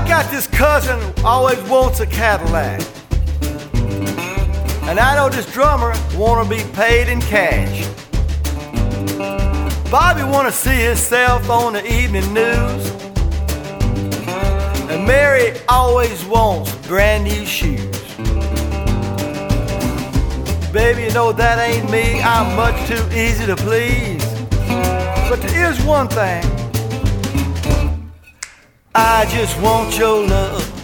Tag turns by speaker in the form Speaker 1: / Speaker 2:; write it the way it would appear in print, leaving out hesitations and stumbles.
Speaker 1: got this cousin who always wants a Cadillac. And I know this drummer wanna be paid in cash. Bobby wanna see himself on the evening news. And Mary always wants brand new shoes. Baby, you know that ain't me. I'm much too easy to please. But there is one thing. I just want your love.